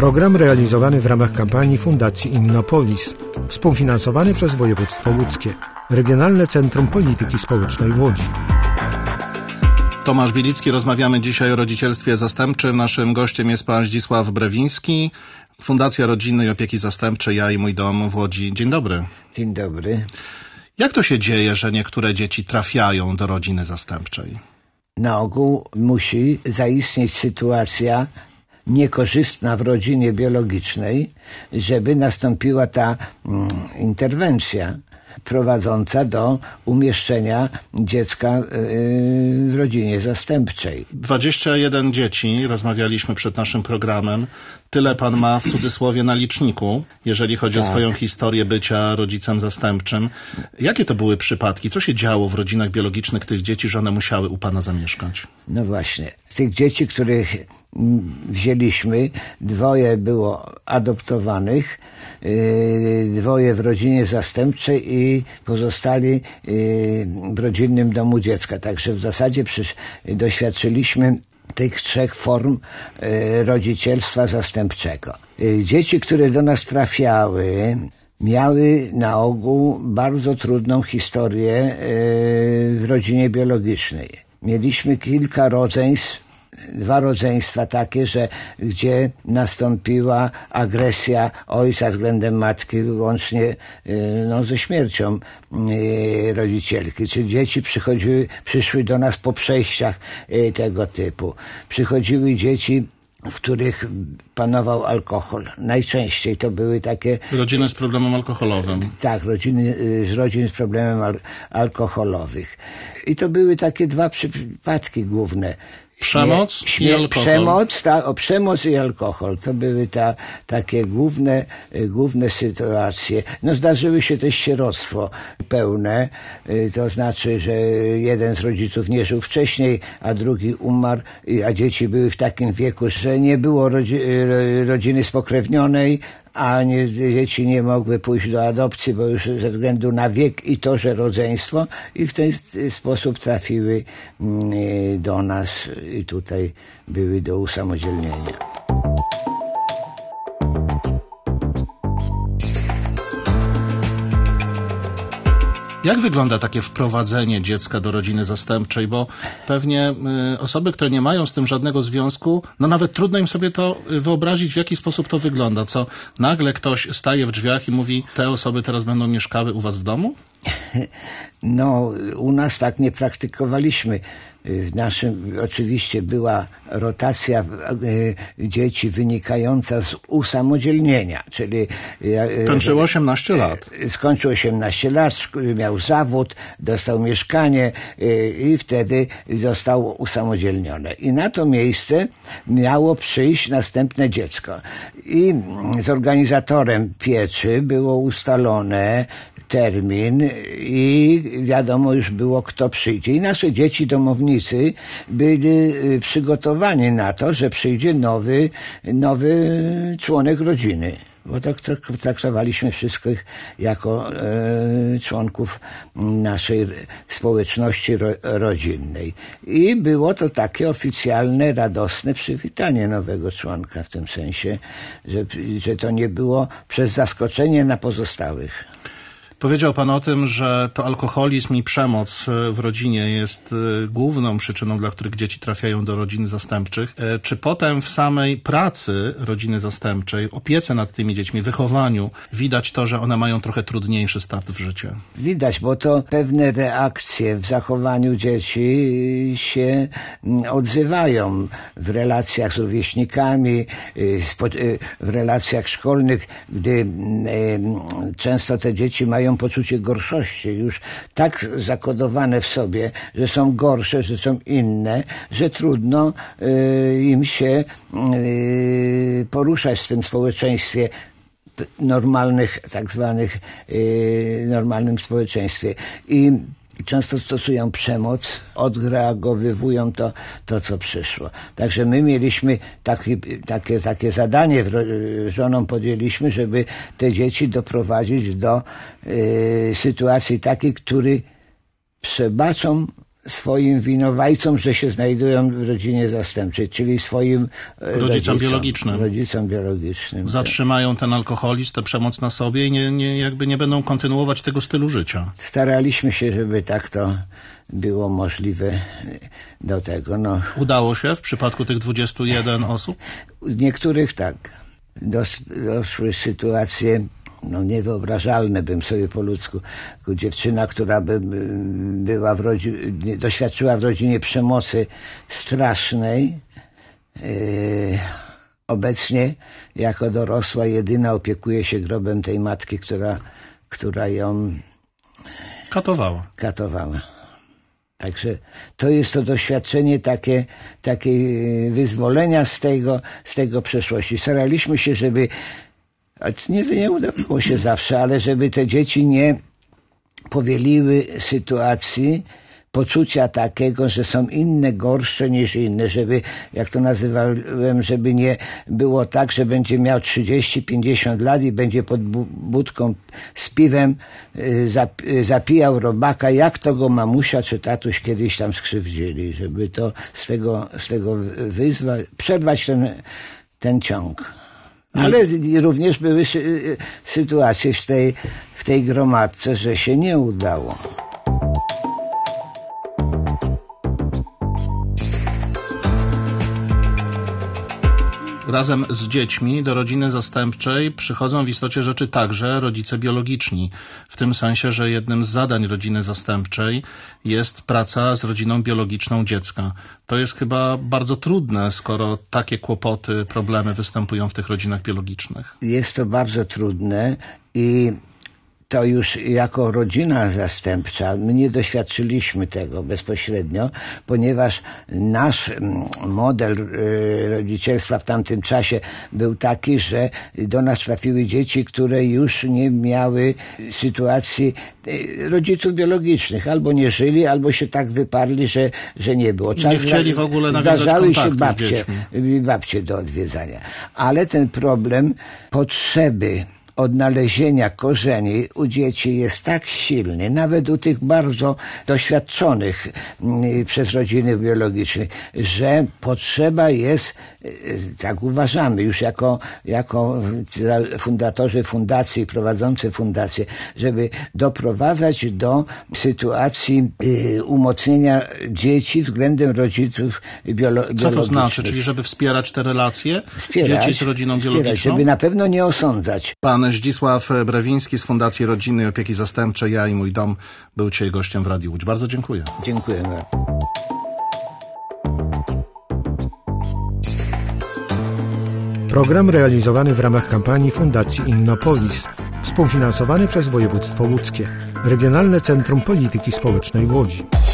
Program realizowany w ramach kampanii Fundacji Innopolis, współfinansowany przez województwo łódzkie, Regionalne Centrum Polityki Społecznej w Łodzi. Tomasz Bielicki, rozmawiamy dzisiaj o rodzicielstwie zastępczym. Naszym gościem jest pan Zdzisław Brewiński, Fundacja Rodzinnej Opieki Zastępczej Ja i Mój Dom w Łodzi. Dzień dobry. Dzień dobry. Jak to się dzieje, że niektóre dzieci trafiają do rodziny zastępczej? Na ogół musi zaistnieć sytuacja niekorzystna w rodzinie biologicznej, żeby nastąpiła ta interwencja prowadząca do umieszczenia dziecka w rodzinie zastępczej. 21 dzieci, rozmawialiśmy przed naszym programem. Tyle pan ma w cudzysłowie na liczniku, jeżeli chodzi o swoją historię bycia rodzicem zastępczym. Jakie to były przypadki? Co się działo w rodzinach biologicznych tych dzieci, że one musiały u pana zamieszkać? No właśnie. Z tych dzieci, których wzięliśmy, 2 było adoptowanych, 2 w rodzinie zastępczej i pozostali w rodzinnym domu dziecka. Także w zasadzie doświadczyliśmy tych 3 form rodzicielstwa zastępczego. Dzieci, które do nas trafiały, miały na ogół bardzo trudną historię w rodzinie biologicznej. Mieliśmy kilka rodzeństw, 2 rodzeństwa takie, gdzie nastąpiła agresja ojca względem matki, łącznie ze śmiercią rodzicielki. Czyli dzieci przyszły do nas po przejściach tego typu. Przychodziły dzieci, w których panował alkohol. Najczęściej to były takie... Rodziny z problemem alkoholowym. Tak, rodziny z problemem alkoholowych. I to były takie 2 przypadki główne. Przemoc i alkohol. Przemoc i alkohol. To były takie główne sytuacje. Zdarzyły się też sieroctwo pełne. To znaczy, że jeden z rodziców nie żył wcześniej, a drugi umarł, a dzieci były w takim wieku, że nie było rodziny spokrewnionej, a dzieci nie mogły pójść do adopcji, bo już ze względu na wiek i to, że rodzeństwo, i w ten sposób trafiły do nas i tutaj były do usamodzielnienia. Jak wygląda takie wprowadzenie dziecka do rodziny zastępczej? Bo pewnie osoby, które nie mają z tym żadnego związku, nawet trudno im sobie to wyobrazić, w jaki sposób to wygląda. Co nagle ktoś staje w drzwiach i mówi, te osoby teraz będą mieszkały u was w domu? U nas tak nie praktykowaliśmy. W naszym oczywiście była rotacja dzieci wynikająca z usamodzielnienia, czyli... Kończył 18 lat. Skończył 18 lat, miał zawód, dostał mieszkanie i wtedy zostało usamodzielnione. I na to miejsce miało przyjść następne dziecko. I z organizatorem pieczy było ustalone termin i wiadomo już było, kto przyjdzie. I nasze dzieci domownicy byli przygotowani na to, że przyjdzie nowy członek rodziny. Bo tak traktowaliśmy wszystkich jako członków naszej społeczności rodzinnej. I było to takie oficjalne, radosne przywitanie nowego członka, w tym sensie, że to nie było przez zaskoczenie na pozostałych. Powiedział pan o tym, że to alkoholizm i przemoc w rodzinie jest główną przyczyną, dla których dzieci trafiają do rodzin zastępczych. Czy potem w samej pracy rodziny zastępczej, opiece nad tymi dziećmi, wychowaniu, widać to, że one mają trochę trudniejszy start w życiu? Widać, bo to pewne reakcje w zachowaniu dzieci się odzywają w relacjach z rówieśnikami, w relacjach szkolnych, gdy często te dzieci mają poczucie gorszości, już tak zakodowane w sobie, że są gorsze, że są inne, że trudno im się poruszać w tym społeczeństwie normalnych, tak zwanych normalnym społeczeństwie. I często stosują przemoc, odreagowywują to, co przyszło. Także my mieliśmy takie zadanie, żoną podjęliśmy, żeby te dzieci doprowadzić do sytuacji takiej, który przebaczą swoim winowajcom, że się znajdują w rodzinie zastępczej, czyli swoim rodzicom biologicznym. Zatrzymają ten alkoholizm, tę przemoc na sobie i nie będą kontynuować tego stylu życia. Staraliśmy się, żeby tak to było możliwe do tego. No. Udało się w przypadku tych 21 osób? Niektórych tak. Doszły sytuacje niewyobrażalne, bym sobie po ludzku. Dziewczyna, która była doświadczyła w rodzinie przemocy strasznej, obecnie jako dorosła jedyna opiekuje się grobem tej matki, która ją katowała. Także to jest to doświadczenie takie wyzwolenia z tego przeszłości. Staraliśmy się, żeby, nie udawało się zawsze, ale żeby te dzieci nie powieliły sytuacji, poczucia takiego, że są inne, gorsze niż inne, żeby, jak to nazywałem, żeby nie było tak, że będzie miał 30-50 lat i będzie pod budką z piwem zapijał robaka, jak to go mamusia czy tatuś kiedyś tam skrzywdzili, żeby to z tego przerwać ten ciąg. Ale również były sytuacje w tej gromadce, że się nie udało. Razem z dziećmi do rodziny zastępczej przychodzą w istocie rzeczy także rodzice biologiczni. W tym sensie, że jednym z zadań rodziny zastępczej jest praca z rodziną biologiczną dziecka. To jest chyba bardzo trudne, skoro takie kłopoty, problemy występują w tych rodzinach biologicznych. Jest to bardzo trudne i to już jako rodzina zastępcza, my nie doświadczyliśmy tego bezpośrednio, ponieważ nasz model rodzicielstwa w tamtym czasie był taki, że do nas trafiły dzieci, które już nie miały sytuacji rodziców biologicznych. Albo nie żyli, albo się tak wyparli, że nie było. Nie chcieli w ogóle nawiązać kontaktu z dziećmi. Babcie do odwiedzania. Ale ten problem potrzeby odnalezienia korzeni u dzieci jest tak silny, nawet u tych bardzo doświadczonych przez rodziny biologicznych, że potrzeba jest, tak uważamy, już jako fundatorzy fundacji, prowadzący fundację, żeby doprowadzać do sytuacji umocnienia dzieci względem rodziców biologicznych. Co to znaczy? Czyli żeby wspierać te relacje dzieci z rodziną biologiczną? Żeby na pewno nie osądzać. Pan Zdzisław Brewiński z Fundacji Rodziny i Opieki Zastępczej Ja i Mój Dom był dzisiaj gościem w Radiu Łódź. Bardzo dziękuję. Dziękuję bardzo. Program realizowany w ramach kampanii Fundacji Innopolis, współfinansowany przez województwo łódzkie, Regionalne Centrum Polityki Społecznej w Łodzi.